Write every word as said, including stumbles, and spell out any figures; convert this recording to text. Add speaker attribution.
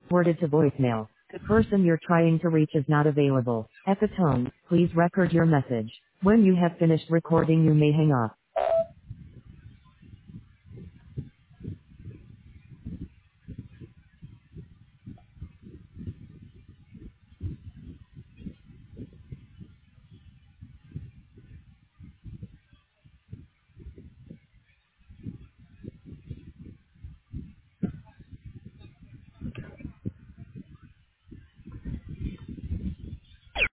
Speaker 1: Worded to voicemail. The person you're trying to reach is not available. At the tone, please record your message. When you have finished recording, you may hang up.